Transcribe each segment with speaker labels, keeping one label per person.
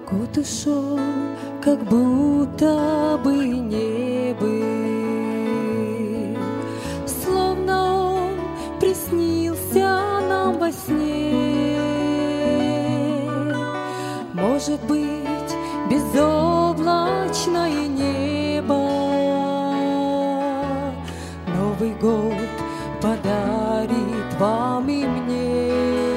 Speaker 1: Год ушел, как будто бы не был, словно он приснился нам во сне. Может быть, безоблачное небо Новый год подарит вам и мне.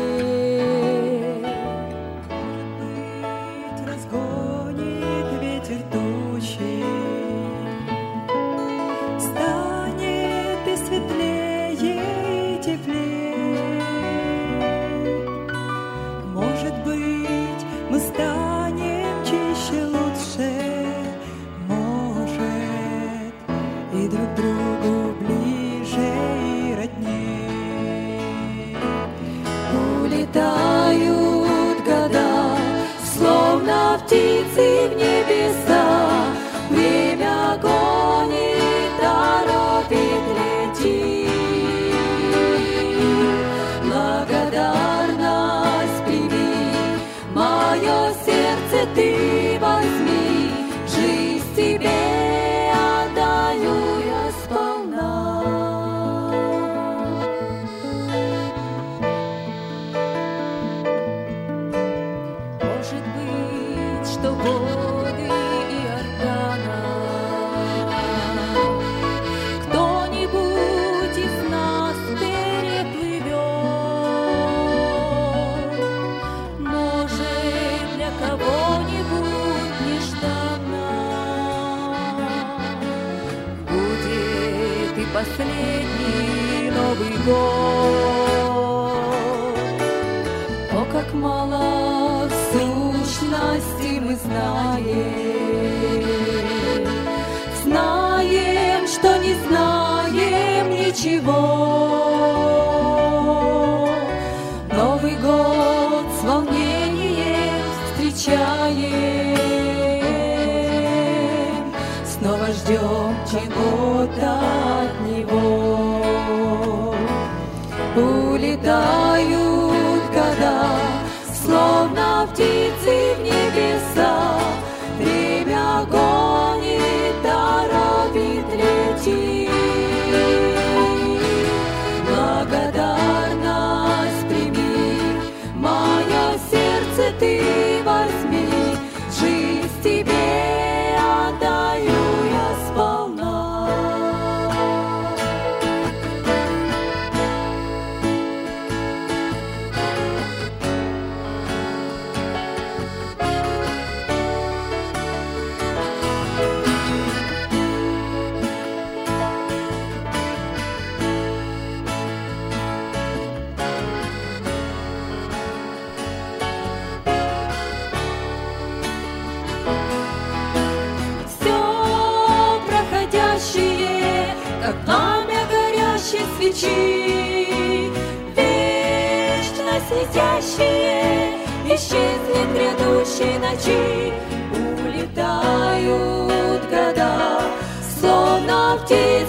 Speaker 1: Птицы в небеса, время гонит, торопит летит. Благодарность прими, мое сердце ты возьми, жизнь тебе отдаю я сполна. Может быть, что воды Иордана кто-нибудь из нас переплывет, может, для кого-нибудь нежданно будет и последний Новый год. О, как мало сущности мы знаем, что не знаем ничего. Новый год с волнением встречаем, снова ждем чего-то от него. Улетают года, словно птицы в небеса, время гонит, торопит летит. Благодарность прими, мое сердце ты возьми, жизнь тебе отдаю я сполна. Как пламя горящей свечи, вечно светящие, исчезнет грядущей ночи. Улетают года, словно птицы